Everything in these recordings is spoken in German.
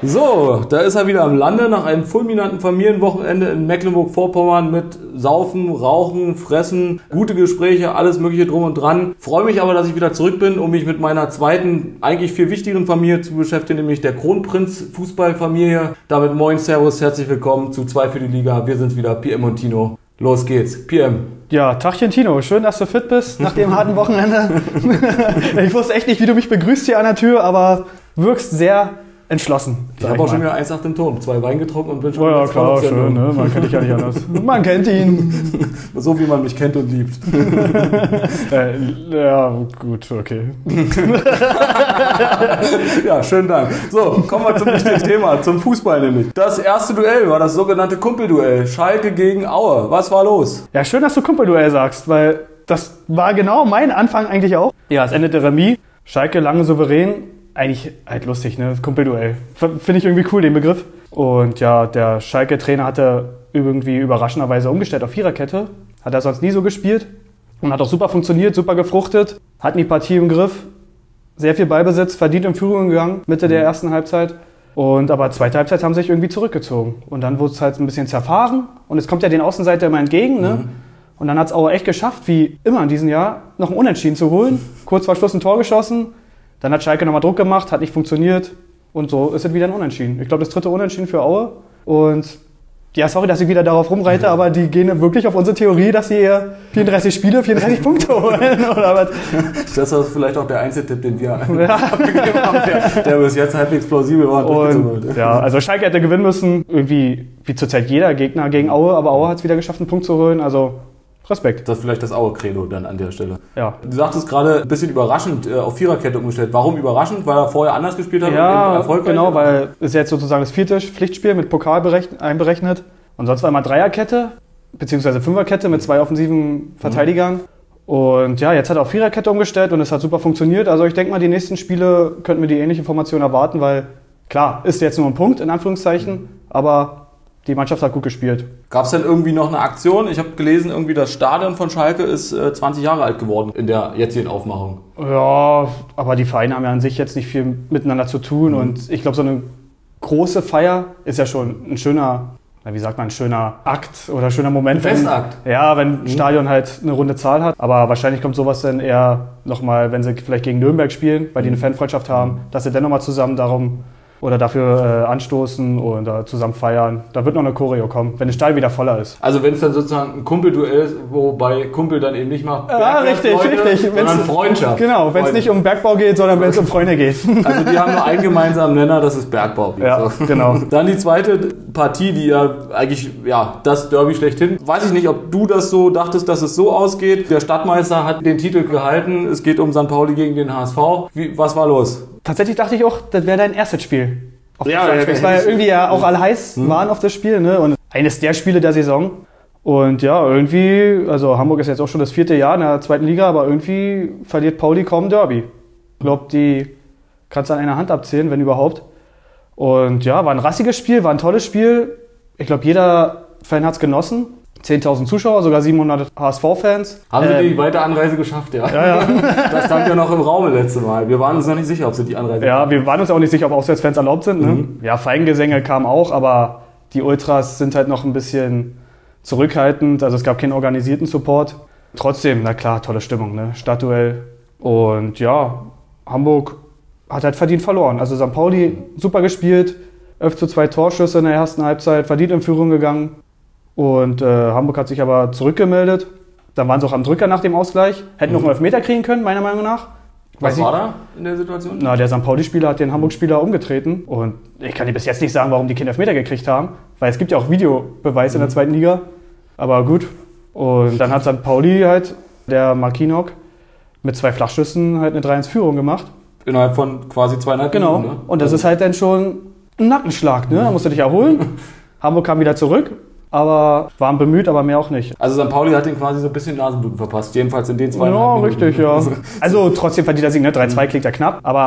So, da ist er wieder am Lande nach einem fulminanten Familienwochenende in Mecklenburg-Vorpommern mit Saufen, Rauchen, Fressen, gute Gespräche, alles mögliche drum und dran. Freue mich aber, dass ich wieder zurück bin, um mich mit meiner zweiten, eigentlich viel wichtigeren Familie zu beschäftigen, nämlich der Kronprinz-Fußballfamilie. Damit moin, servus, herzlich willkommen zu 2 für die Liga. Wir sind wieder, PM und Tino. Los geht's. PM. Ja, Tagchen Tino, schön, dass du fit bist nach dem harten Wochenende. Ich wusste echt nicht, wie du mich begrüßt hier an der Tür, aber wirkst sehr entschlossen. Ich habe auch schon wieder 1 nach dem Ton, 2 Wein getrunken und bin schon ja, klar, schön, ne? Man kennt dich ja nicht anders. Man kennt ihn. So wie man mich kennt und liebt. Ja, gut, okay. Ja, schönen Dank. So, kommen wir zum wichtigen Thema, zum Fußball nämlich. Das erste Duell war das sogenannte Kumpelduell. Schalke gegen Aue. Was war los? Ja, schön, dass du Kumpelduell sagst, weil das war genau mein Anfang eigentlich auch. Ja, es endete Remis. Schalke lange souverän. Eigentlich halt lustig, ne? Das Kumpelduell. Finde ich irgendwie cool, den Begriff. Und ja, der Schalke-Trainer hatte irgendwie überraschenderweise umgestellt auf Viererkette. Hat er sonst nie so gespielt. Und hat auch super funktioniert, super gefruchtet. Hatten die Partie im Griff. Sehr viel Ballbesitz, verdient in Führung gegangen, Mitte der ersten Halbzeit. Aber zweite Halbzeit haben sie sich irgendwie zurückgezogen. Und dann wurde es halt ein bisschen zerfahren. Und es kommt ja den Außenseiter immer entgegen, ne? Und dann hat es Aue echt geschafft, wie immer in diesem Jahr, noch ein Unentschieden zu holen. Kurz vor Schluss ein Tor geschossen. Dann hat Schalke nochmal Druck gemacht, hat nicht funktioniert und so ist es wieder ein Unentschieden. Ich glaube, das 3. Unentschieden für Aue. Und ja, sorry, dass ich wieder darauf rumreite, aber die gehen wirklich auf unsere Theorie, dass sie 34 Spiele, 34 Punkte holen oder was. Das ist vielleicht auch der Einzeltipp, den wir abgegeben haben, der bis jetzt halbwegs plausibel war. Und, ja, also Schalke hätte gewinnen müssen, irgendwie wie zurzeit jeder Gegner gegen Aue, aber Aue hat es wieder geschafft, einen Punkt zu holen, also Respekt. Das ist vielleicht das Aue-Credo dann an der Stelle. Ja. Du sagtest gerade ein bisschen überraschend auf Viererkette umgestellt. Warum überraschend? Weil er vorher anders gespielt hat? Ja, und erfolgreich genau, weil es jetzt sozusagen das 4. Pflichtspiel mit Pokal einberechnet. Und sonst war immer Dreierkette, beziehungsweise Fünferkette mit 2 offensiven Verteidigern. Und ja, jetzt hat er auf Viererkette umgestellt und es hat super funktioniert. Also ich denke mal, die nächsten Spiele könnten wir die ähnliche Formation erwarten, weil klar, ist jetzt nur ein Punkt, in Anführungszeichen, aber die Mannschaft hat gut gespielt. Gab es denn irgendwie noch eine Aktion? Ich habe gelesen, irgendwie das Stadion von Schalke ist 20 Jahre alt geworden in der jetzigen Aufmachung. Ja, aber die Vereine haben ja an sich jetzt nicht viel miteinander zu tun. Und ich glaube, so eine große Feier ist ja schon ein schöner, wie sagt man, ein schöner Akt oder ein schöner Moment. Festakt. Ja, wenn ein Stadion halt eine runde Zahl hat. Aber wahrscheinlich kommt sowas dann eher nochmal, wenn sie vielleicht gegen Nürnberg spielen, weil die eine Fanfreundschaft haben, dass sie dann nochmal zusammen dafür anstoßen oder zusammen feiern. Da wird noch eine Choreo kommen, wenn der Stall wieder voller ist. Also wenn es dann sozusagen ein Kumpelduell ist, wobei Kumpel dann eben nicht macht, ja, richtig. Sondern Freundschaft. Genau, wenn es nicht um Bergbau geht, sondern wenn es um Freunde geht. Also die haben nur einen gemeinsamen Nenner, das ist Bergbau. Ja, so. Genau. Dann die zweite Partie, die ja eigentlich, das Derby schlechthin. Weiß ich nicht, ob du das so dachtest, dass es so ausgeht. Der Stadtmeister hat den Titel gehalten. Es geht um St. Pauli gegen den HSV. Was war los? Tatsächlich dachte ich auch, das wäre dein erstes Spiel. Ja, das war ja irgendwie auch alle heiß waren auf das Spiel, ne? Und eines der Spiele der Saison. Und ja, irgendwie, also Hamburg ist jetzt auch schon das 4. Jahr in der 2. Liga, aber irgendwie verliert Pauli kaum Derby. Ich glaube, die kannst du an einer Hand abzählen, wenn überhaupt. Und ja, war ein rassiges Spiel, war ein tolles Spiel. Ich glaube, jeder Fan hat es genossen. 10.000 Zuschauer, sogar 700 HSV-Fans. Haben sie die weite Anreise geschafft, ja? Ja. Das stand ja noch im Raum letzte Mal. Wir waren uns noch nicht sicher, ob sie die Anreise Ja, wir waren uns auch nicht sicher, ob Auswärtsfans erlaubt sind. Ne? Ja, Feigengesänge kamen auch, aber die Ultras sind halt noch ein bisschen zurückhaltend. Also es gab keinen organisierten Support. Trotzdem, na klar, tolle Stimmung, ne? Stadtduell. Und ja, Hamburg hat halt verdient verloren. Also St. Pauli super gespielt, 11:2 Torschüsse in der ersten Halbzeit, verdient in Führung gegangen. Und Hamburg hat sich aber zurückgemeldet. Dann waren sie auch am Drücker nach dem Ausgleich. Hätten noch einen Elfmeter kriegen können, meiner Meinung nach. Was war da in der Situation? Na, der St. Pauli-Spieler hat den Hamburg-Spieler umgetreten. Und ich kann dir bis jetzt nicht sagen, warum die keinen Elfmeter gekriegt haben. Weil es gibt ja auch Videobeweis in der 2. Liga. Aber gut. Und dann hat St. Pauli halt, der Markinok, mit 2 Flachschüssen halt eine 3-1-Führung gemacht. Innerhalb von quasi 2,5 Minuten. Genau. Ne? Und das ist halt dann schon ein Nackenschlag. Ne? Da musst du dich erholen. Hamburg kam wieder zurück. Aber waren bemüht, aber mehr auch nicht. Also St. Pauli hat den quasi so ein bisschen Nasenbluten verpasst, jedenfalls in den 2,5 Minuten. Minuten. Ja, richtig, ja. Also trotzdem verdient er Sieg, ne? 3-2 klingt ja knapp, aber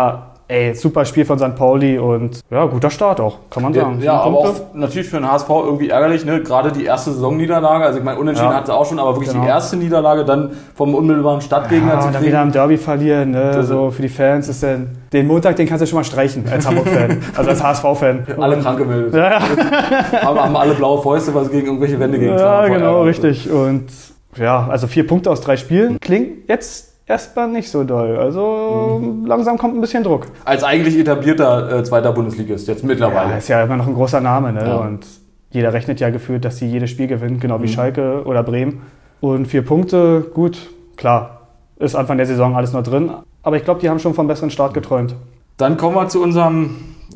ey, super Spiel von St. Pauli und ja, guter Start auch, kann man sagen. Ja, aber auch natürlich für den HSV irgendwie ärgerlich, ne? Gerade die erste Saisonniederlage, also ich meine, unentschieden hat sie auch schon, aber wirklich die erste Niederlage dann vom unmittelbaren Stadtgegner zu und dann wieder am Derby verlieren, ne? So für die Fans ist den Montag, den kannst du schon mal streichen als Hamburg-Fan, also als HSV-Fan. Alle krank gemeldet. Ja. haben alle blaue Fäuste, weil sie gegen irgendwelche Wände gegen Ja, genau, richtig. Und ja, also 4 Punkte aus 3 Spielen klingt jetzt erstmal nicht so doll. Also langsam kommt ein bisschen Druck. Als eigentlich etablierter zweiter Bundesligist jetzt mittlerweile. Ja, ist ja immer noch ein großer Name, ne? Ja. Und jeder rechnet ja gefühlt, dass sie jedes Spiel gewinnen, genau wie Schalke oder Bremen. Und 4 Punkte, gut, klar, ist Anfang der Saison alles noch drin. Aber ich glaube, die haben schon vom besseren Start geträumt. Dann kommen wir zu unserem,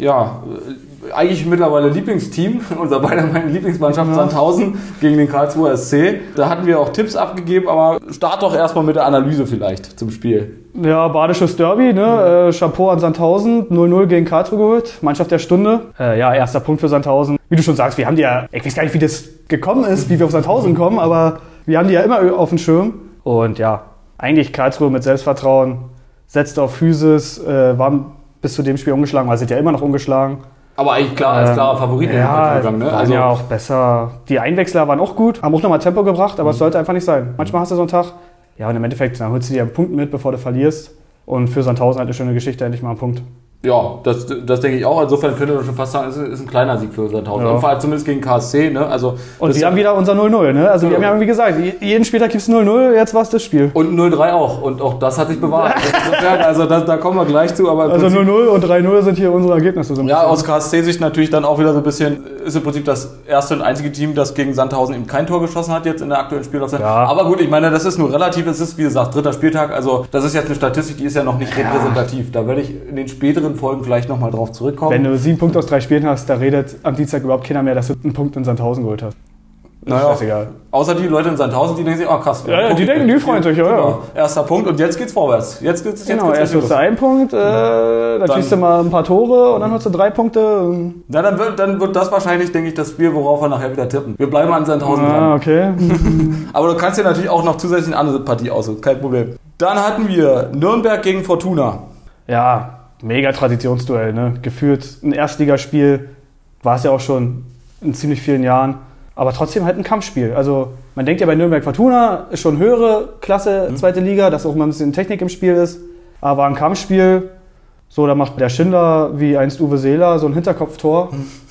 eigentlich mittlerweile Lieblingsteam, unser beider meine Lieblingsmannschaft Sandhausen gegen den Karlsruher SC. Da hatten wir auch Tipps abgegeben, aber start doch erstmal mit der Analyse vielleicht zum Spiel. Ja, badisches Derby, ne? Chapeau an Sandhausen, 0-0 gegen Karlsruhe geholt, Mannschaft der Stunde. Erster Punkt für Sandhausen. Wie du schon sagst, wir haben die ja, ich weiß gar nicht, wie das gekommen ist, wie wir auf Sandhausen kommen, aber wir haben die ja immer auf dem Schirm. Und ja, eigentlich Karlsruhe mit Selbstvertrauen, setzte auf Physis, waren bis zu dem Spiel ungeschlagen, weil sind ja immer noch ungeschlagen. Aber eigentlich klar, als klarer Favorit in den Gegangen, ne? Also ja auch besser. Die Einwechsler waren auch gut, haben auch nochmal Tempo gebracht, aber es sollte einfach nicht sein. Manchmal hast du so einen Tag, ja, und im Endeffekt, dann holst du dir einen Punkt mit, bevor du verlierst. Und für Sandhausen halt eine schöne Geschichte, endlich mal einen Punkt. Ja, das denke ich auch. Insofern könnte man schon fast sagen, es ist ein kleiner Sieg für Sandhausen. Ja. Vor allem zumindest gegen KSC. Ne? Also, und wir haben wieder unser 0-0. Ne? Also wir haben ja irgendwie gesagt, jeden Spieltag gibt es 0-0, jetzt war es das Spiel. Und 0-3 auch. Und auch das hat sich bewahrt. Also da kommen wir gleich zu. Aber also 0-0 und 3-0 sind hier unsere Ergebnisse. So ja, aus KSC-Sicht natürlich dann auch wieder so ein bisschen, ist im Prinzip das erste und einzige Team, das gegen Sandhausen eben kein Tor geschossen hat jetzt in der aktuellen Spielaufzeit. Ja. Aber gut, ich meine, das ist nur relativ. Es ist, wie gesagt, 3. Spieltag. Also das ist jetzt eine Statistik, die ist ja noch nicht repräsentativ. Da werde ich in den späteren Folgen vielleicht nochmal drauf zurückkommen. Wenn du 7 Punkte aus 3 Spielen hast, da redet am Dienstag überhaupt keiner mehr, dass du einen Punkt in Sandhausen geholt hast. Naja, ist egal. Außer die Leute in Sandhausen, die denken sich, krass. Ja, die denken, die freuen sich, oder? Genau. Erster Punkt und jetzt geht's vorwärts. Jetzt geht's erst holst du 1 Punkt, dann schießt du mal ein paar Tore und dann holst du 3 Punkte. Na, dann wird das wahrscheinlich, denke ich, das Spiel, worauf wir nachher wieder tippen. Wir bleiben an Sandhausen dran. Okay. Aber du kannst dir natürlich auch noch zusätzlich eine andere Partie aussuchen, kein Problem. Dann hatten wir Nürnberg gegen Fortuna. Ja, mega Traditionsduell, ne? Gefühlt ein Erstligaspiel, war es ja auch schon in ziemlich vielen Jahren, aber trotzdem halt ein Kampfspiel. Also man denkt ja bei Nürnberg Fortuna ist schon höhere Klasse, 2. Liga, dass auch mal ein bisschen Technik im Spiel ist, aber ein Kampfspiel, so da macht der Schindler wie einst Uwe Seeler so ein Hinterkopftor.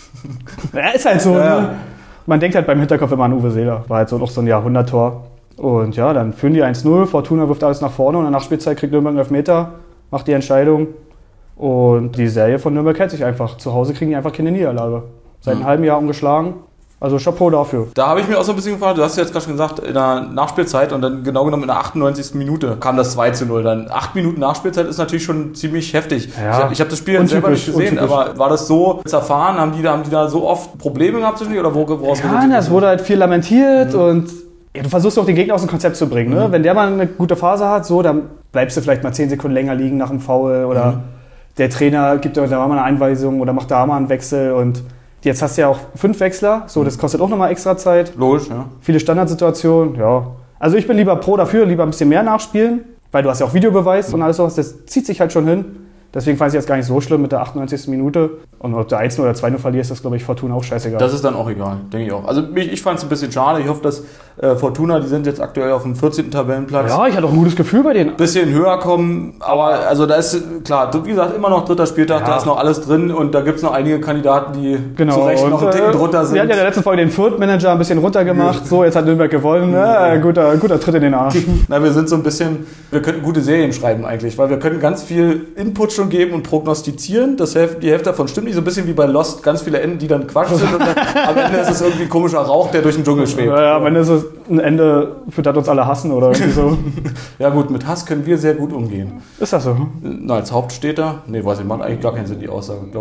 Ja, ist halt so, ja. Ne? Man denkt halt beim Hinterkopf immer an Uwe Seeler, war halt so noch so ein Jahrhunderttor. Und ja, dann führen die 1-0, Fortuna wirft alles nach vorne und in der Nachspielzeit kriegt Nürnberg einen Elfmeter, macht die Entscheidung. Und die Serie von Nürnberg hält sich einfach. Zu Hause kriegen die einfach keine Niederlage. Seit einem halben Jahr ungeschlagen. Also Chapeau dafür. Da habe ich mir auch so ein bisschen gefragt, du hast ja jetzt gerade schon gesagt, in der Nachspielzeit und dann genau genommen in der 98. Minute kam das 2-0. Dann 8 Minuten Nachspielzeit ist natürlich schon ziemlich heftig. Ja, ich hab das Spiel selber nicht gesehen, aber war das so zerfahren? Haben die da so oft Probleme gehabt zwischen oder woraus? Ja, es wurde halt viel lamentiert und ja, du versuchst auch den Gegner aus dem Konzept zu bringen. Ne? Wenn der mal eine gute Phase hat, so, dann bleibst du vielleicht mal 10 Sekunden länger liegen nach dem Foul oder der Trainer gibt da mal eine Einweisung oder macht da mal einen Wechsel und jetzt hast du ja auch 5 Wechsler, so das kostet auch nochmal extra Zeit. Logisch, ja. Viele Standardsituationen, ja. Also ich bin lieber pro dafür, lieber ein bisschen mehr nachspielen, weil du hast ja auch Videobeweis und alles sowas, das zieht sich halt schon hin. Deswegen fand ich das gar nicht so schlimm mit der 98. Minute. Und ob du 1-0 oder 2-0 verlierst, ist, glaube ich, Fortuna auch scheißegal. Das ist dann auch egal, denke ich auch. Also ich fand es ein bisschen schade. Ich hoffe, dass Fortuna, die sind jetzt aktuell auf dem 14. Tabellenplatz. Ja, ich hatte auch ein gutes Gefühl bei denen. Bisschen höher kommen, aber also da ist, klar, wie gesagt, immer noch 3. Spieltag, da ist noch alles drin und da gibt es noch einige Kandidaten, die zu Recht noch einen Ticken drunter sind. Wir hatten ja in der letzten Folge den Fürth-Manager ein bisschen runtergemacht. So, jetzt hat Nürnberg gewonnen. Guter Tritt in den Arsch. Na, wir sind so ein bisschen, wir könnten gute Serien schreiben eigentlich, weil wir können ganz viel Input schon geben und prognostizieren. Die Hälfte davon stimmt nicht, so ein bisschen wie bei Lost, ganz viele Enden, die dann Quatsch sind und dann, am Ende ist es irgendwie ein komischer Rauch, der durch den Dschungel schwebt. Ja, am Ende ist es ein Ende, für das uns alle hassen oder irgendwie so. Ja gut, mit Hass können wir sehr gut umgehen. Ist das so? Na, als Hauptstädter? Nee, weiß ich, macht eigentlich gar keinen Sinn, die Aussage, glaube ich.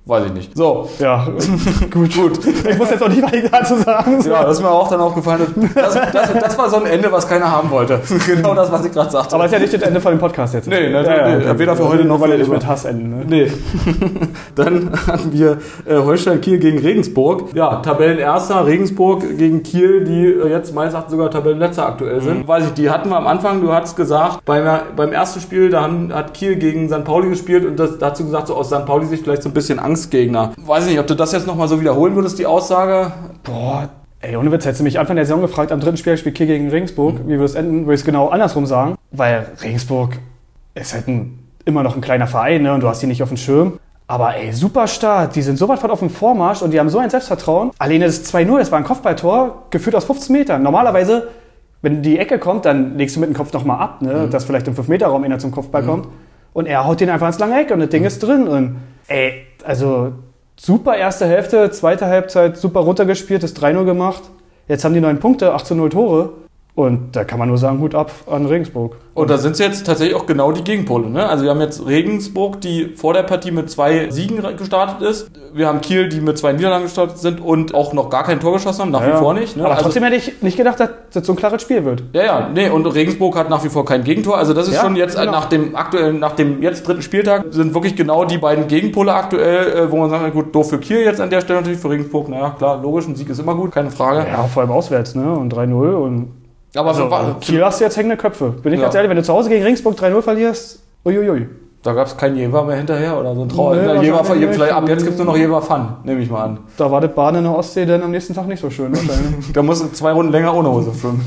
Weiß ich nicht. So. Ja, gut. Ich muss jetzt auch nicht weiter dazu sagen. Ja, das ist mir auch dann aufgefallen. Das war so ein Ende, was keiner haben wollte. Genau das, was ich gerade sagte. Aber es ist ja nicht das Ende von dem Podcast jetzt. Nee, weder für heute noch weil für er nicht immer. mit Hass enden. Ne? Nee. Dann hatten wir Holstein Kiel gegen Regensburg. Ja, Tabellenerster Regensburg gegen Kiel, die jetzt meines Erachtens sogar Tabellenletzter aktuell sind. Weiß ich, die hatten wir am Anfang, du hattest gesagt, beim ersten Spiel, da hat Kiel gegen St. Pauli gespielt und da hast du gesagt, so aus St. Pauli-Sicht vielleicht so ein bisschen Angstgegner. Weiß ich nicht, ob du das jetzt nochmal so wiederholen würdest, die Aussage? Boah, ey, ohne Witz, hättest du mich Anfang der Saison gefragt, am dritten Spiel spielt Kiel gegen Regensburg, wie würde es enden, würde ich es genau andersrum sagen. Weil Regensburg ist halt immer noch ein kleiner Verein, ne, und du hast die nicht auf dem Schirm. Aber ey, super Start, die sind so weit auf dem Vormarsch und die haben so ein Selbstvertrauen. Alleine das 2-0, das war ein Kopfballtor, geführt aus 15 Metern. Normalerweise, wenn die Ecke kommt, dann legst du mit dem Kopf nochmal ab, ne, dass vielleicht im 5-Meter-Raum einer zum Kopfball kommt. Und er haut den einfach ins lange Eck und das Ding ist drin. Und ey, also super erste Hälfte, zweite Halbzeit super runtergespielt, das 3-0 gemacht. Jetzt haben die 9 Punkte, 18-0 Tore. Und da kann man nur sagen, Hut ab an Regensburg. Und da sind es jetzt tatsächlich auch genau die Gegenpole. Ne? Also wir haben jetzt Regensburg, die vor der Partie mit 2 Siegen gestartet ist. Wir haben Kiel, die mit 2 Niederlagen gestartet sind und auch noch gar kein Tor geschossen haben, nach wie vor nicht. Ne? Aber trotzdem hätte ich nicht gedacht, dass das so ein klares Spiel wird. Nee, und Regensburg hat nach wie vor kein Gegentor. Also das ist schon jetzt genau. nach dem jetzt dritten Spieltag sind wirklich genau die beiden Gegenpole aktuell, wo man sagt, gut, doof für Kiel jetzt an der Stelle natürlich, für Regensburg, naja, klar, logisch, ein Sieg ist immer gut, keine Frage. Ja, vor allem auswärts, ne? Und 3-0 und aber also, Kiel hast du jetzt hängende Köpfe. Bin ich ganz ehrlich, wenn du zu Hause gegen Regensburg 3-0 verlierst, uiuiui. Da gab es kein Jever mehr hinterher oder so ein Trauer. Nee, vielleicht ab jetzt gibt es nur noch Jever Fun, nehme ich mal an. Da war das Baden in der Ostsee dann am nächsten Tag nicht so schön wahrscheinlich. Da musst du 2 Runden länger ohne Hose schwimmen.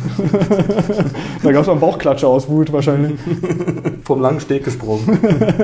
Da gab es mal einen Bauchklatscher aus Wut wahrscheinlich. Vom langen Steg gesprungen.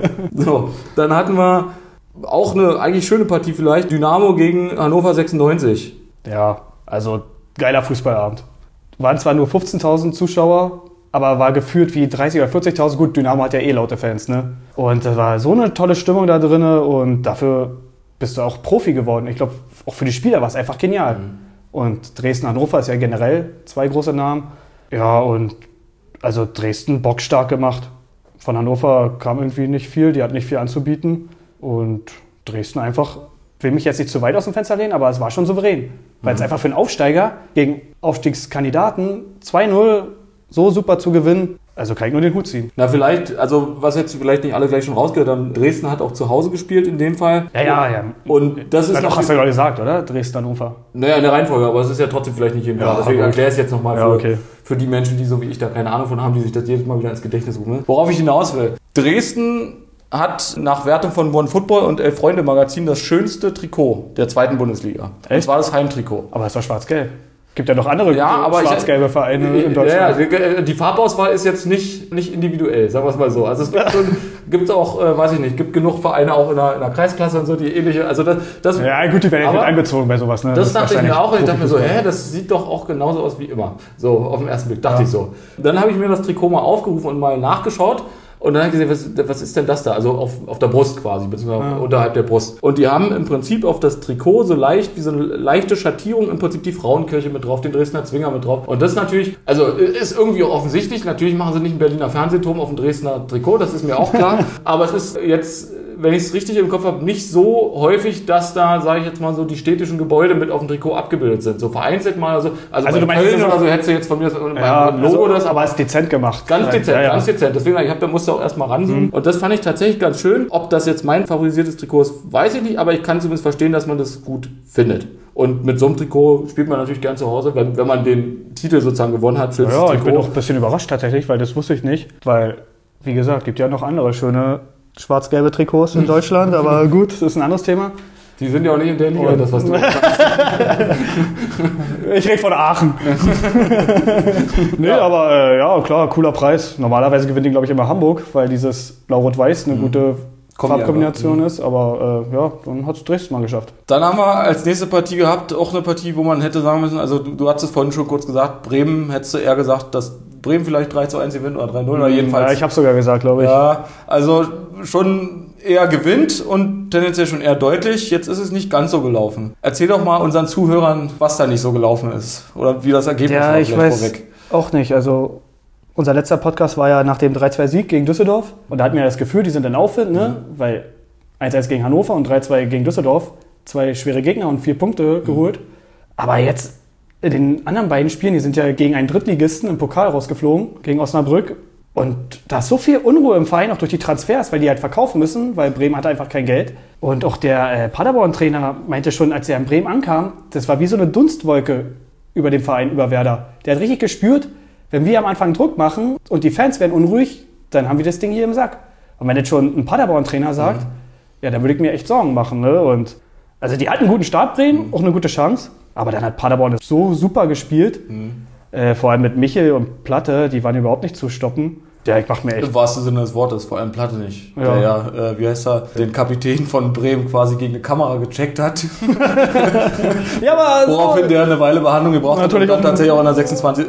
So, dann hatten wir auch eine eigentlich schöne Partie vielleicht. Dynamo gegen Hannover 96. Ja, also geiler Fußballabend. Waren zwar nur 15.000 Zuschauer, aber war gefühlt wie 30.000 oder 40.000. Gut, Dynamo hat ja laute Fans, ne? Und da war so eine tolle Stimmung da drin und dafür bist du auch Profi geworden. Ich glaube, auch für die Spieler war es einfach genial. Und Dresden-Hannover ist ja generell 2 große Namen. Ja, und also Dresden bockstark gemacht. Von Hannover kam irgendwie nicht viel, die hat nicht viel anzubieten. Und Dresden einfach, will mich jetzt nicht zu weit aus dem Fenster lehnen, aber es war schon souverän. Weil es einfach für einen Aufsteiger gegen Aufstiegskandidaten 2-0 so super zu gewinnen, also kann ich nur den Hut ziehen. Na vielleicht, also was jetzt vielleicht nicht alle gleich schon rausgehört haben, Dresden hat auch zu Hause gespielt in dem Fall. Ja. Und das ist doch, hast du ja gesagt, oder? Dresden-Hannover. Naja, in der Reihenfolge, aber es ist ja trotzdem vielleicht nicht jedem klar. Deswegen erkläre ich es jetzt nochmal für die Menschen, die so wie ich da keine Ahnung von haben, die sich das jedes Mal wieder ins Gedächtnis rufen. Worauf ich hinaus will. Dresden hat nach Wertung von OneFootball und Elf Freunde Magazin das schönste Trikot der 2. Bundesliga. Echt? Und zwar das Heimtrikot. Aber es war schwarz-gelb. Gibt ja noch andere aber schwarz-gelbe Vereine in Deutschland. Ja, die Farbauswahl ist jetzt nicht individuell, sagen wir es mal so. Also es gibt auch, weiß ich nicht, gibt genug Vereine auch in der Kreisklasse und so, die ähnliche, also das ja gut, die werden jetzt mit einbezogen bei sowas. Ne? Das dachte ich mir auch und ich dachte mir so, das sieht doch auch genauso aus wie immer. So, auf den ersten Blick dachte ich so. Dann habe ich mir das Trikot mal aufgerufen und mal nachgeschaut. Und dann habe ich gesehen, was ist denn das da? Also auf der Brust quasi, beziehungsweise unterhalb der Brust. Und die haben im Prinzip auf das Trikot so leicht, wie so eine leichte Schattierung, im Prinzip die Frauenkirche mit drauf, den Dresdner Zwinger mit drauf. Und das ist natürlich, also ist irgendwie auch offensichtlich, natürlich machen sie nicht einen Berliner Fernsehturm auf dem Dresdner Trikot, das ist mir auch klar. Aber es ist jetzt, wenn ich es richtig im Kopf habe, nicht so häufig, dass da, sage ich jetzt mal so, die städtischen Gebäude mit auf dem Trikot abgebildet sind. So vereinzelt mal, also du meinst, Köln oder so hättest du jetzt von mir das Logo das, aber es ist dezent gemacht. Ganz dezent, ganz dezent. Deswegen, da musste auch erstmal ranzoomen. Und das fand ich tatsächlich ganz schön. Ob das jetzt mein favorisiertes Trikot ist, weiß ich nicht, aber ich kann zumindest verstehen, dass man das gut findet. Und mit so einem Trikot spielt man natürlich gern zu Hause, wenn man den Titel sozusagen gewonnen hat. Ja, Trikot. Ich bin auch ein bisschen überrascht tatsächlich, weil das wusste ich nicht. Weil, wie gesagt, gibt ja noch andere schöne schwarz-gelbe Trikots in Deutschland, aber gut, das ist ein anderes Thema. Die sind ja auch nicht in der Liga, das was du sagst. Ich rede von Aachen. Nee, aber klar, cooler Preis. Normalerweise gewinnt die, glaube ich, immer Hamburg, weil dieses Blau-Rot-Weiß eine gute Farbkombination ist. Aber dann hat es Dresden mal geschafft. Dann haben wir als nächste Partie gehabt, auch eine Partie, wo man hätte sagen müssen, also du hattest es vorhin schon kurz gesagt, Bremen, hättest du eher gesagt, dass Bremen vielleicht 3-1 gewinnt oder 3-0 oder jedenfalls. Ja, ich habe sogar gesagt, glaube ich. Ja, also schon eher gewinnt und tendenziell schon eher deutlich. Jetzt ist es nicht ganz so gelaufen. Erzähl doch mal unseren Zuhörern, was da nicht so gelaufen ist oder wie das Ergebnis war. Ich weiß vorweg. Auch nicht. Also unser letzter Podcast war ja nach dem 3-2-Sieg gegen Düsseldorf und da hatten wir das Gefühl, die sind in Aufwind, ne? Weil 1-1 gegen Hannover und 3-2 gegen Düsseldorf. 2 schwere Gegner und 4 Punkte geholt. Aber jetzt in den anderen beiden Spielen, die sind ja gegen einen Drittligisten im Pokal rausgeflogen, gegen Osnabrück. Und da ist so viel Unruhe im Verein, auch durch die Transfers, weil die halt verkaufen müssen, weil Bremen hatte einfach kein Geld. Und auch der Paderborn-Trainer meinte schon, als er in Bremen ankam, das war wie so eine Dunstwolke über den Verein, über Werder. Der hat richtig gespürt, wenn wir am Anfang Druck machen und die Fans werden unruhig, dann haben wir das Ding hier im Sack. Und wenn jetzt schon ein Paderborn-Trainer sagt, ja, dann würde ich mir echt Sorgen machen. Ne? Und also die hatten einen guten Start, Bremen, auch eine gute Chance. Aber dann hat Paderborn das so super gespielt. Vor allem mit Michel und Platte, die waren überhaupt nicht zu stoppen. Ja, ich mach mir echt... Im wahrsten Sinne des Wortes, vor allem Platte nicht. Ja. Der wie heißt er, den Kapitän von Bremen quasi gegen eine Kamera gecheckt hat. Ja, aber... Woraufhin der eine Weile Behandlung gebraucht hat und dann tatsächlich auch in der 32.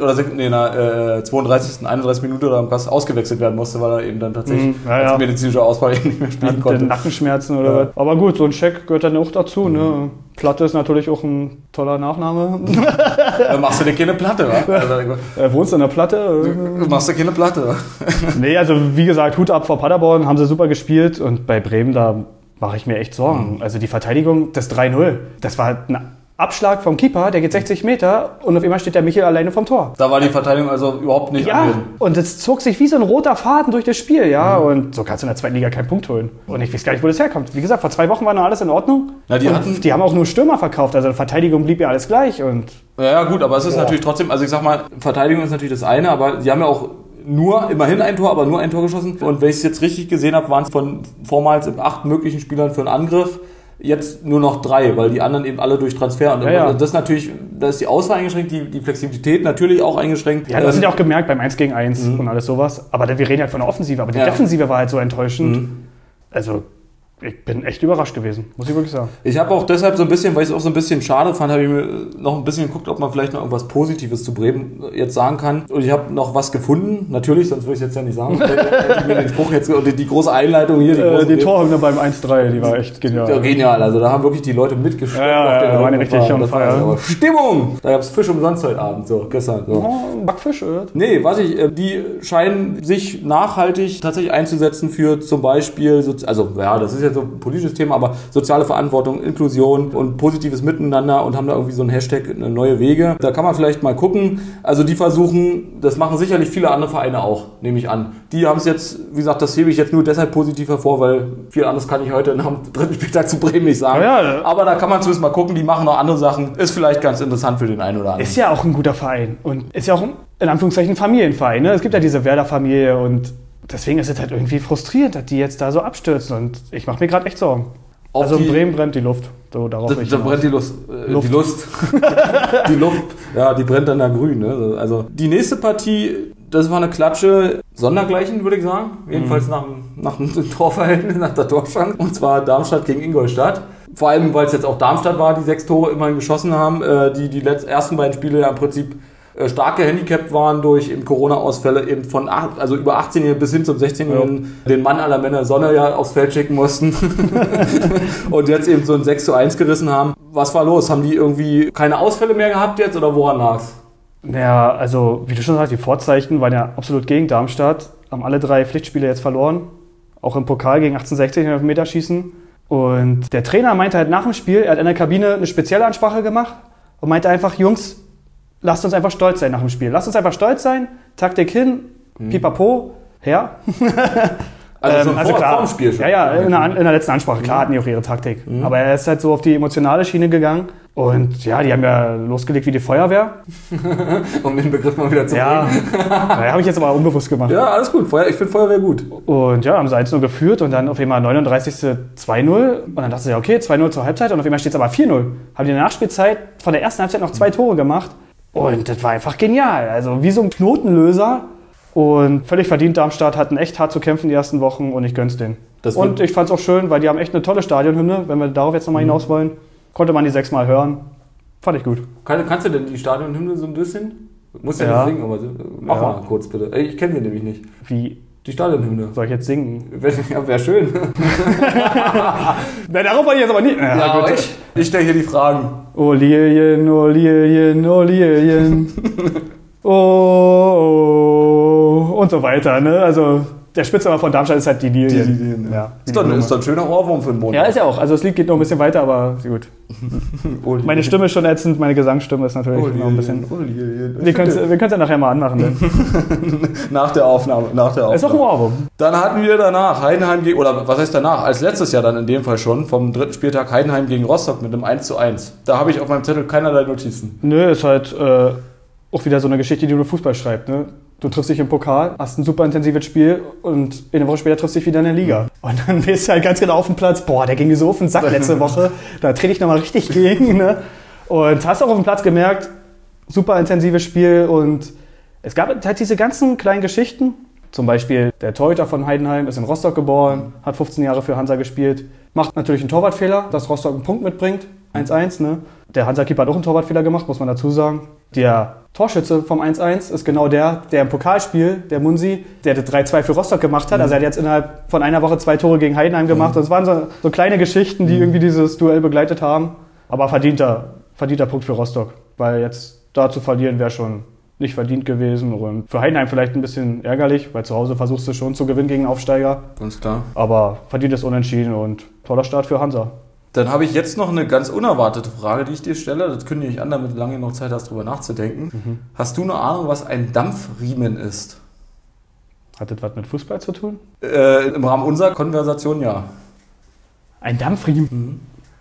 oder 31 Minute oder was ausgewechselt werden musste, weil er eben dann tatsächlich als medizinischer Ausfall eben nicht mehr spielen konnte. Nackenschmerzen oder was. Aber gut, so ein Check gehört dann auch dazu, ne? Platte ist natürlich auch ein toller Nachname. Dann machst du dir keine Platte, wa? Wohnst du in der Platte? Machst du keine Platte, wa? Nee, also wie gesagt, Hut ab vor Paderborn, haben sie super gespielt. Und bei Bremen, da mache ich mir echt Sorgen. Also die Verteidigung, das 3-0, das war ein Abschlag vom Keeper, der geht 60 Meter und auf einmal steht der Michel alleine vom Tor. Da war die Verteidigung also überhaupt nicht anwesend. Und es zog sich wie so ein roter Faden durch das Spiel, ja. Und so kannst du in der zweiten Liga keinen Punkt holen. Und ich weiß gar nicht, wo das herkommt. Wie gesagt, vor 2 Wochen war noch alles in Ordnung. Na, die haben auch nur Stürmer verkauft, also die Verteidigung blieb ja alles gleich. Und ja gut, aber es ist natürlich trotzdem, also ich sag mal, Verteidigung ist natürlich das eine, aber sie haben ja auch immerhin ein Tor, aber nur ein Tor geschossen. Und wenn ich es jetzt richtig gesehen habe, waren es von vormals 8 möglichen Spielern für einen Angriff jetzt nur noch 3, weil die anderen eben alle durch Transfer und das ist natürlich, da ist die Auswahl eingeschränkt, die Flexibilität natürlich auch eingeschränkt. Ja, das sind ja auch gemerkt beim 1 gegen 1 und alles sowas. Aber wir reden halt von der Offensive, aber die Defensive war halt so enttäuschend. Also ich bin echt überrascht gewesen, muss ich wirklich sagen. Ich habe auch deshalb so ein bisschen, weil ich es auch so ein bisschen schade fand, habe ich mir noch ein bisschen geguckt, ob man vielleicht noch irgendwas Positives zu Bremen jetzt sagen kann. Und ich habe noch was gefunden, natürlich, sonst würde ich es jetzt ja nicht sagen. Ich mir den Spruch jetzt, die große Einleitung hier. Die Torhymne beim 1-3, die war echt genial. Ja, genial, also da haben wirklich die Leute mitgeschleppt. Ja, waren richtig on fire. Stimmung! Da gab es Fisch umsonst heute Abend, so gestern. So. Oh, Backfisch, oder? Nee, die scheinen sich nachhaltig tatsächlich einzusetzen für zum Beispiel, also ja, das ist jetzt so ein politisches Thema, aber soziale Verantwortung, Inklusion und positives Miteinander und haben da irgendwie so einen Hashtag, neue Wege. Da kann man vielleicht mal gucken. Also die versuchen, das machen sicherlich viele andere Vereine auch, nehme ich an. Die haben es jetzt, wie gesagt, das hebe ich jetzt nur deshalb positiv hervor, weil viel anderes kann ich heute nach dem 3. Spieltag zu Bremen nicht sagen. Ja. Aber da kann man zumindest mal gucken, die machen noch andere Sachen. Ist vielleicht ganz interessant für den einen oder anderen. Ist ja auch ein guter Verein und ist ja auch in Anführungszeichen ein Familienverein. Ne? Es gibt ja diese Werder-Familie und deswegen ist es halt irgendwie frustrierend, dass die jetzt da so abstürzen und ich mache mir gerade echt Sorgen. Also in Bremen brennt die Luft. So, darauf da brennt die Lust. Die Lust. Die Luft, ja, die brennt dann da grün. Ne? Also die nächste Partie, das war eine Klatsche sondergleichen, würde ich sagen. Jedenfalls nach dem Torverhältnis, nach der Torschance. Und zwar Darmstadt gegen Ingolstadt. Vor allem, weil es jetzt auch Darmstadt war, die 6 Tore immerhin geschossen haben. Die ersten beiden Spiele ja im Prinzip stark gehandicapt waren durch eben Corona-Ausfälle eben von also über 18-Jährigen bis hin zum 16-Jährigen, den Mann aller Männer Sonne ja aufs Feld schicken mussten und jetzt eben so ein 6:1 gerissen haben. Was war los? Haben die irgendwie keine Ausfälle mehr gehabt jetzt oder woran lag's? Naja, also wie du schon sagst, die Vorzeichen waren ja absolut gegen Darmstadt, haben alle 3 Pflichtspiele jetzt verloren, auch im Pokal gegen 1860 in Elfmeterschießen. Und der Trainer meinte halt nach dem Spiel, er hat in der Kabine eine spezielle Ansprache gemacht und meinte einfach, Jungs, lasst uns einfach stolz sein nach dem Spiel. Lasst uns einfach stolz sein, Taktik hin, pipapo, her. Also klar, vor dem Spiel schon. Ja, in der letzten Ansprache, klar hatten die auch ihre Taktik. Aber er ist halt so auf die emotionale Schiene gegangen. Und ja, die haben ja losgelegt wie die Feuerwehr. Um den Begriff mal wieder zu bringen. Ja, habe ich jetzt aber unbewusst gemacht. Ja, alles gut. Ich finde Feuerwehr gut. Und ja, haben sie 1-0 geführt und dann auf einmal 39. 2-0. Und dann dachte ich, ja, okay, 2-0 zur Halbzeit und auf einmal steht es aber 4-0. Haben die in der Nachspielzeit von der ersten Halbzeit noch 2 Tore gemacht. Und das war einfach genial. Also wie so ein Knotenlöser. Und völlig verdient, Darmstadt hatten echt hart zu kämpfen die ersten Wochen und ich gönn's denen. Und ich fand's auch schön, weil die haben echt eine tolle Stadionhymne. Wenn wir darauf jetzt nochmal hinaus wollen, konnte man die 6-mal hören. Fand ich gut. Kannst du denn die Stadionhymne so ein bisschen? Musst ja nicht singen, aber mach mal kurz bitte. Ich kenne sie nämlich nicht. Wie? Die Stadionhymne. Soll ich jetzt singen? Wäre schön. Nein, darauf wollte ich jetzt aber nicht. Ja, gut. Ich stelle hier die Fragen. Oh Lilien, oh Lilien, oh Lilien. Oh, und so weiter, ne? Also Der Spitzname von Darmstadt ist halt die Lilien. Ja. Ist doch ein schöner Ohrwurm für den Mond. Ja, ist ja auch. Also das Lied geht noch ein bisschen weiter, aber gut. Meine Stimme ist schon ätzend, meine Gesangsstimme ist natürlich noch ein bisschen... Wir können es ja nachher mal anmachen. Ne? Nach der Aufnahme. Ist doch ein Ohrwurm. Dann hatten wir danach Heidenheim gegen... Oder was heißt danach? Als letztes Jahr dann in dem Fall schon, vom 3. Spieltag Heidenheim gegen Rostock mit einem 1:1. Da habe ich auf meinem Zettel keinerlei Notizen. Nö, ist halt auch wieder so eine Geschichte, die du Fußball schreibst. Ne? Du triffst dich im Pokal, hast ein super intensives Spiel und eine Woche später triffst du dich wieder in der Liga. Und dann bist du halt ganz genau auf dem Platz, boah, der ging mir so auf den Sack letzte Woche, da trete ich nochmal richtig gegen. Ne? Und hast auch auf dem Platz gemerkt, super intensives Spiel und es gab halt diese ganzen kleinen Geschichten. Zum Beispiel der Torhüter von Heidenheim ist in Rostock geboren, hat 15 Jahre für Hansa gespielt, macht natürlich einen Torwartfehler, dass Rostock einen Punkt mitbringt, 1:1. Ne? Der Hansa-Keeper hat auch einen Torwartfehler gemacht, muss man dazu sagen. Der Torschütze vom 1:1 ist genau der im Pokalspiel, der Munsi, der das 3:2 für Rostock gemacht hat. Also er hat jetzt innerhalb von einer Woche 2 Tore gegen Heidenheim gemacht. Das waren so kleine Geschichten, die irgendwie dieses Duell begleitet haben. Aber verdienter Punkt für Rostock, weil jetzt da zu verlieren wäre schon nicht verdient gewesen. Und für Heidenheim vielleicht ein bisschen ärgerlich, weil zu Hause versuchst du schon zu gewinnen gegen einen Aufsteiger. Ganz klar. Aber verdientes Unentschieden und toller Start für Hansa. Dann habe ich jetzt noch eine ganz unerwartete Frage, die ich dir stelle. Das kündige ich an, damit du lange noch Zeit hast, darüber nachzudenken. Hast du eine Ahnung, was ein Dampfriemen ist? Hat das was mit Fußball zu tun? Im Rahmen unserer Konversation ja. Ein Dampfriemen?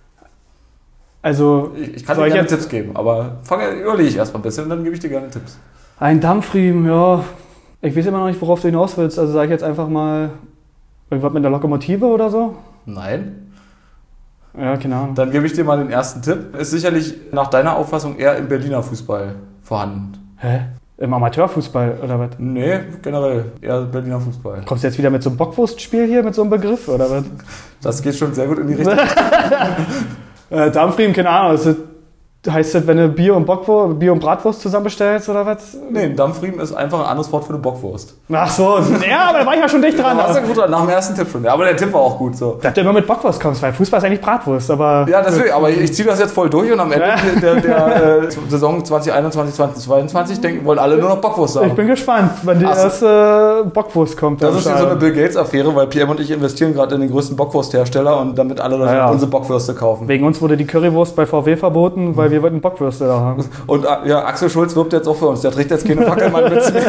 Also, ich kann dir gerne Tipps geben, aber überlege ich erstmal ein bisschen und dann gebe ich dir gerne Tipps. Ein Dampfriemen, ja. Ich weiß immer noch nicht, worauf du hinaus willst. Also sage ich jetzt einfach mal, irgendwas mit der Lokomotive oder so? Nein. Ja, keine Ahnung. Dann gebe ich dir mal den ersten Tipp. Ist sicherlich nach deiner Auffassung eher im Berliner Fußball vorhanden. Hä? Im Amateurfußball oder was? Nee, generell eher Berliner Fußball. Kommst du jetzt wieder mit so einem Bockwurstspiel hier, mit so einem Begriff oder was? Das geht schon sehr gut in die Richtung. Dampfriemen, keine Ahnung. Heißt das, wenn du Bier und Bratwurst zusammen bestellst oder was? Nee, ein Dampfriemen ist einfach ein anderes Wort für eine Bockwurst. Ach so, ja, aber da war ich ja schon dicht dran. Nach dem ersten Tipp schon. Ja, aber der Tipp war auch gut so. Dass du immer mit Bockwurst kommst, weil Fußball ist eigentlich Bratwurst, aber... Ja, deswegen, aber ich ziehe das jetzt voll durch und am Ende der Saison 2021, 2022 wollen alle nur noch Bockwurst haben. Ich bin gespannt, wann die erste Bockwurst kommt. Das ist hier so eine Bill Gates-Affäre, weil Pierre und ich investieren gerade in den größten Bockwursthersteller und damit alle unsere Bockwürste kaufen. Wegen uns wurde die Currywurst bei VW verboten, weil wir wollten Bockwürste da haben. Und ja, Axel Schulz wirbt jetzt auch für uns. Der trägt jetzt keine Fackelmann-Witze mehr.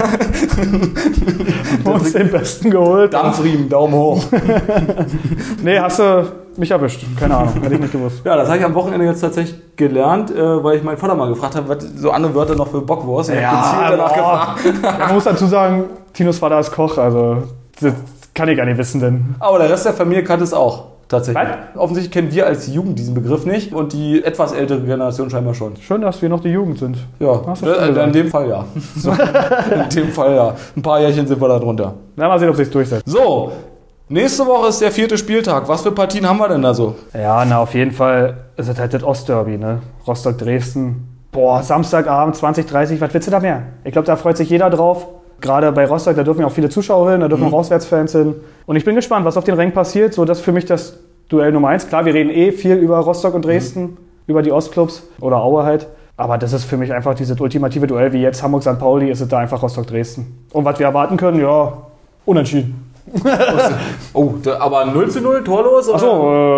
Uns den Besten geholt. Dampfriemen, Daumen hoch. Nee, hast du mich erwischt. Keine Ahnung, hätte ich nicht gewusst. Ja, das habe ich am Wochenende jetzt tatsächlich gelernt, weil ich meinen Vater mal gefragt habe, was so andere Wörter noch für Bockwurst. Man muss dazu sagen, Tinos Vater ist Koch, also das kann ich gar nicht wissen, denn. Aber der Rest der Familie kannte es auch. Tatsächlich. Was? Offensichtlich kennen wir als Jugend diesen Begriff nicht und die etwas ältere Generation scheinbar schon. Schön, dass wir noch die Jugend sind. Ja, in dem Fall ja. In dem Fall ja. Ein paar Jährchen sind wir da drunter. Na, mal sehen, ob sich durchsetzt. So, nächste Woche ist der 4. Spieltag. Was für Partien haben wir denn da so? Ja, na, auf jeden Fall ist es halt das Ostderby, ne? Rostock-Dresden. Boah, Samstagabend 20:30, was willst du da mehr? Ich glaube, da freut sich jeder drauf. Gerade bei Rostock, da dürfen ja auch viele Zuschauer hin, da dürfen auch Auswärtsfans hin. Und ich bin gespannt, was auf den Rängen passiert. So, das ist für mich das Duell Nummer 1. Klar, wir reden viel über Rostock und Dresden, über die Ostclubs oder Aue halt. Aber das ist für mich einfach dieses ultimative Duell, wie jetzt Hamburg-St. Pauli, ist es da einfach Rostock-Dresden. Und was wir erwarten können, ja, unentschieden. Aber 0:0, torlos? Oder?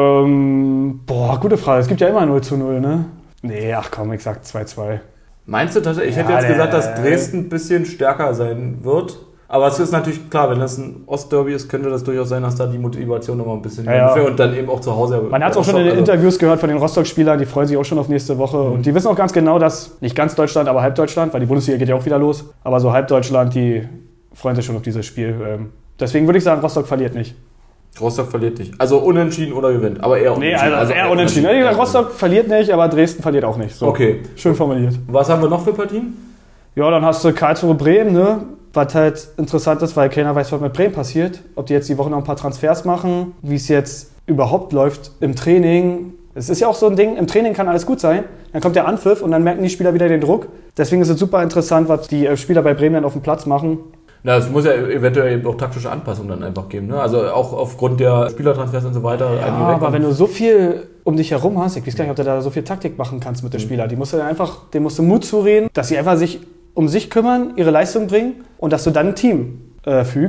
Achso, gute Frage. Es gibt ja immer 0:0, ne? Nee, ach komm, ich sag 2:2. Meinst du tatsächlich? Ich hätte jetzt gesagt, dass Dresden ein bisschen stärker sein wird. Aber es ist natürlich klar, wenn das ein Ostderby ist, könnte das durchaus sein, dass da die Motivation nochmal ein bisschen und dann eben auch zu Hause. Man hat es auch schon in den Interviews gehört von den Rostock-Spielern, die freuen sich auch schon auf nächste Woche. Und die wissen auch ganz genau, dass nicht ganz Deutschland, aber halb Deutschland, weil die Bundesliga geht ja auch wieder los, aber so halb Deutschland, die freuen sich schon auf dieses Spiel. Deswegen würde ich sagen, Rostock verliert nicht. Rostock verliert nicht. Also unentschieden oder gewinnt, aber eher unentschieden. Nee, also eher unentschieden. Rostock verliert nicht, aber Dresden verliert auch nicht. So. Okay. Schön formuliert. Was haben wir noch für Partien? Ja, dann hast du Karlsruhe Bremen, ne? Was halt interessant ist, weil keiner weiß, was mit Bremen passiert. Ob die jetzt die Woche noch ein paar Transfers machen, wie es jetzt überhaupt läuft im Training. Es ist ja auch so ein Ding, im Training kann alles gut sein. Dann kommt der Anpfiff und dann merken die Spieler wieder den Druck. Deswegen ist es super interessant, was die Spieler bei Bremen dann auf dem Platz machen. Na, es muss ja eventuell eben auch taktische Anpassungen dann einfach geben. Ne? Also auch aufgrund der Spielertransfers und so weiter. Ja, aber wenn du so viel um dich herum hast, ich weiß gar nicht, ob du da so viel Taktik machen kannst mit den Spielern. Dem musst du Mut zureden, dass sie einfach sich um sich kümmern, ihre Leistung bringen und dass du dann ein Team fügst.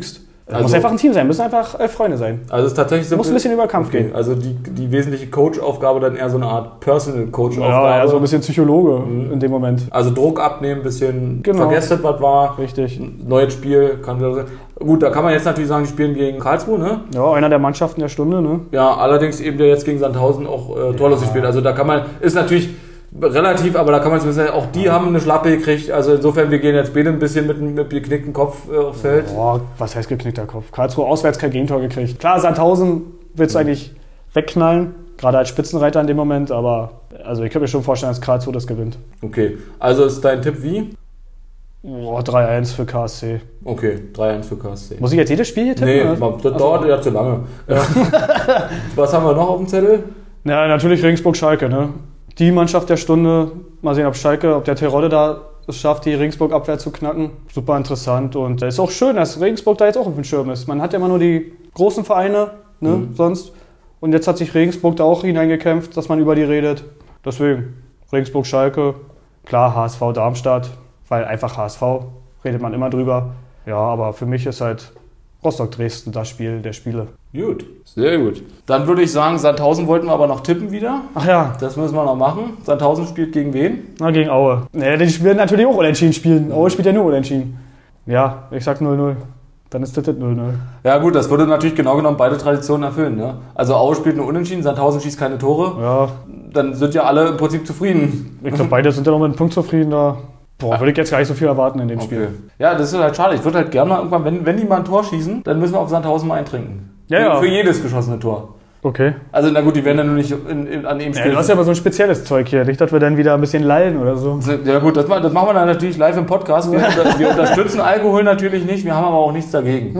Muss einfach ein Team sein, müssen einfach 11 Freunde sein. Also es ist tatsächlich so. Muss ein bisschen über Kampf gehen. Also die wesentliche Coach-Aufgabe dann eher so eine Art Personal-Coach-Aufgabe. Ja, so ein bisschen Psychologe in dem Moment. Also Druck abnehmen, ein bisschen Genau. vergessen, was war. Richtig. Neues Spiel. Gut, da kann man jetzt natürlich sagen, die spielen gegen Karlsruhe, ne? Ja, einer der Mannschaften der Stunde, ne? Ja, allerdings eben der jetzt gegen Sandhausen auch torlos gespielt. Also da kann man, ist natürlich relativ, aber da kann man zumindest sagen, auch die haben eine Schlappe gekriegt. Also insofern, wir gehen jetzt beide ein bisschen mit geknicktem Kopf aufs Feld. Boah, was heißt geknickter Kopf? Karlsruhe auswärts kein Gegentor gekriegt. Klar, Sandhausen willst du eigentlich wegknallen, gerade als Spitzenreiter in dem Moment, aber also ich könnte mir schon vorstellen, dass Karlsruhe das gewinnt. Okay, also ist dein Tipp wie? Boah, 3-1 für KSC. Okay, 3-1 für KSC. Muss ich jetzt jedes Spiel hier tippen? Nee, oder? das dauert ja zu lange. Ja. Was haben wir noch auf dem Zettel? Ja, natürlich Regensburg-Schalke, ne? Die Mannschaft der Stunde. Mal sehen, ob der Terodde da es schafft, die Regensburg-Abwehr zu knacken. Super interessant und es ist auch schön, dass Regensburg da jetzt auch auf dem Schirm ist. Man hat ja immer nur die großen Vereine, ne, sonst. Und jetzt hat sich Regensburg da auch hineingekämpft, dass man über die redet. Deswegen Regensburg-Schalke, klar HSV Darmstadt, weil einfach HSV redet man immer drüber. Ja, aber für mich ist halt Rostock-Dresden das Spiel der Spiele. Gut, sehr gut. Dann würde ich sagen, Sandhausen wollten wir aber noch tippen wieder. Ach ja. Das müssen wir noch machen. Sandhausen spielt gegen wen? Na, gegen Aue. Naja, die werden natürlich auch unentschieden spielen. Aue spielt ja nur unentschieden. Ja, ich sag 0-0. Dann ist das 0-0. Ja gut, das würde natürlich genau genommen beide Traditionen erfüllen. Ne? Also Aue spielt nur unentschieden, Sandhausen schießt keine Tore. Ja. Dann sind ja alle im Prinzip zufrieden. Ich glaube, beide sind ja noch mit einem Punkt zufrieden da. Boah, würde ich jetzt gar nicht so viel erwarten in dem Spiel. Ja, das ist halt schade. Ich würde halt gerne mal irgendwann, wenn die mal ein Tor schießen, dann müssen wir auf Sandhausen mal eintrinken. Ja. Für jedes geschossene Tor. Okay. Also na gut, die werden dann nur nicht an dem Spiel. Ja, du hast ja aber so ein spezielles Zeug hier. Nicht, dass wir dann wieder ein bisschen lallen oder so. Ja gut, das machen wir dann natürlich live im Podcast. Wir unterstützen Alkohol natürlich nicht, wir haben aber auch nichts dagegen.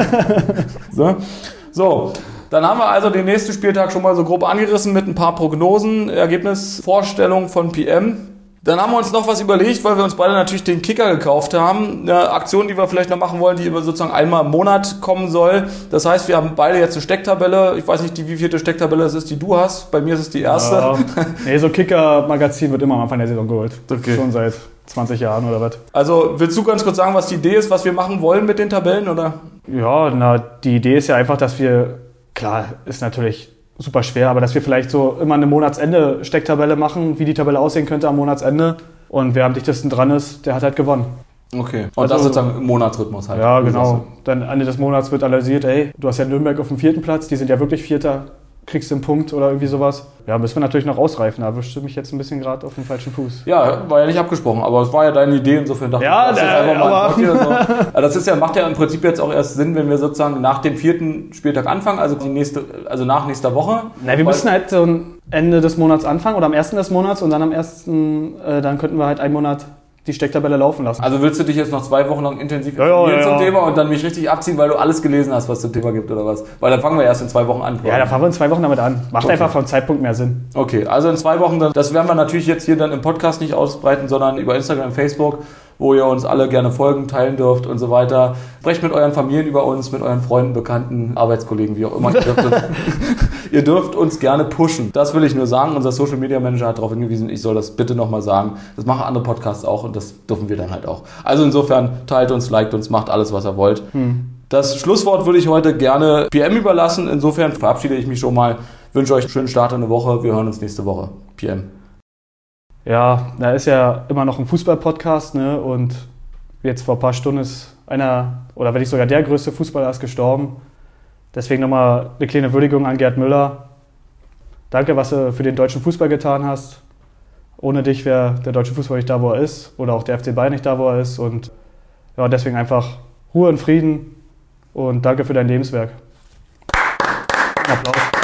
So, dann haben wir also den nächsten Spieltag schon mal so grob angerissen mit ein paar Prognosen, Ergebnisvorstellungen von PM. Dann haben wir uns noch was überlegt, weil wir uns beide natürlich den Kicker gekauft haben. Eine Aktion, die wir vielleicht noch machen wollen, die immer sozusagen einmal im Monat kommen soll. Das heißt, wir haben beide jetzt eine Stecktabelle. Ich weiß nicht, wie vierte Stecktabelle es ist, die du hast. Bei mir ist es die erste. Ja. Nee, so Kicker-Magazin wird immer am Anfang der Saison geholt. Okay. Schon seit 20 Jahren oder was. Also willst du ganz kurz sagen, was die Idee ist, was wir machen wollen mit den Tabellen, oder? Ja, na, die Idee ist ja einfach, dass wir, klar, ist natürlich super schwer, aber dass wir vielleicht so immer eine Monatsende-Stecktabelle machen, wie die Tabelle aussehen könnte am Monatsende. Und wer am dichtesten dran ist, der hat halt gewonnen. Okay. Und Also, das sozusagen im Monatsrhythmus halt. Ja, genau. Dann Ende des Monats wird analysiert, ey, du hast ja Nürnberg auf dem 4. Platz, die sind ja wirklich 4., kriegst du einen Punkt oder irgendwie sowas. Ja, müssen wir natürlich noch ausreifen. Da erwischst du mich jetzt ein bisschen gerade auf den falschen Fuß. Ja, war ja nicht abgesprochen, aber es war ja deine Idee, insofern dachte Ja, ich, das ist einfach mal aber- ein Podcast oder so. Ja, das ist ja, macht ja im Prinzip jetzt auch erst Sinn, wenn wir sozusagen nach dem 4. Spieltag anfangen, also nach nächster Woche. Na, wir müssen halt so ein Ende des Monats anfangen oder am 1. des Monats und dann am 1., dann könnten wir halt einen Monat die Stecktabelle laufen lassen. Also willst du dich jetzt noch 2 Wochen lang intensiv Ja, informieren ja. zum Thema und dann mich richtig abziehen, weil du alles gelesen hast, was zum Thema gibt oder was? Weil dann fangen wir erst in 2 Wochen an. Ja, da fangen wir in 2 Wochen damit an. Macht Okay. einfach vom Zeitpunkt mehr Sinn. Okay, also in 2 Wochen, das werden wir natürlich jetzt hier dann im Podcast nicht ausbreiten, sondern über Instagram, Facebook, wo ihr uns alle gerne folgen, teilen dürft und so weiter. Sprecht mit euren Familien über uns, mit euren Freunden, Bekannten, Arbeitskollegen, wie auch immer. Ihr dürft uns gerne pushen. Das will ich nur sagen. Unser Social Media Manager hat darauf hingewiesen, ich soll das bitte nochmal sagen. Das machen andere Podcasts auch und das dürfen wir dann halt auch. Also insofern teilt uns, liked uns, macht alles, was ihr wollt. Das Schlusswort würde ich heute gerne PM überlassen. Insofern verabschiede ich mich schon mal. Wünsche euch einen schönen Start in der Woche. Wir hören uns nächste Woche. PM. Ja, da ist ja immer noch ein Fußball-Podcast, ne? Und jetzt vor ein paar Stunden ist einer, oder wenn nicht sogar der größte Fußballer ist gestorben. Deswegen nochmal eine kleine Würdigung an Gerd Müller. Danke, was du für den deutschen Fußball getan hast. Ohne dich wäre der deutsche Fußball nicht da, wo er ist. Oder auch der FC Bayern nicht da, wo er ist. Und ja, deswegen einfach Ruhe und Frieden. Und danke für dein Lebenswerk. Applaus.